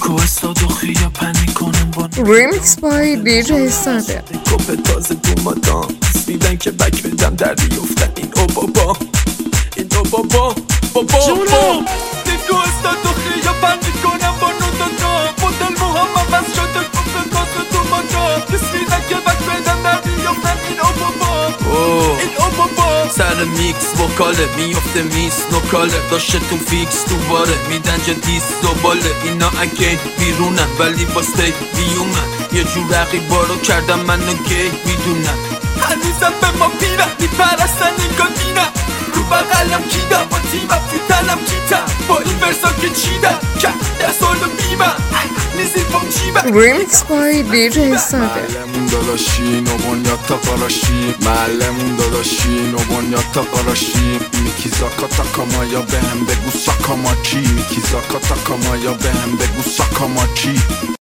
دیکو استاد و خیا پنی کنن با ریمیکس بای دیجی ساده. کپ تازه تو مادام میدن که بک بدم در بیفتن این او بابا این او بابا بابا دیکو استاد و خیا پنی کنن با نوتاتا مدل محمد بس شده کپ تازه تو مادام میدن که بک بدم در بیفتن این او بابا این او بابا سر میکس وکاله میفته میس نوکاله داشته تو فیکس تو باره میدن جا دیس زباله اینا اگه بیرونن ولی با ستی بیومن یه جور رقیبا رو کردم منو گی میدونن هنوزم به ما پیرن میپرستن اینگاه دینن رو بقلم کیدم با تیمم تو تنم کیتم با این ورسا که چیدم که دستالو بیمم نیزی پام جیبم ریمیکس بای دیجی ساده. معلمون داداشی نوبانیاتا قاراشی معلمون داداشی نوبانیاتا قاراشی میکی زاکاتا کامایا بهم بگو ساکاماچی میکی زاکاتا کامایا بهم بگو ساکاماچی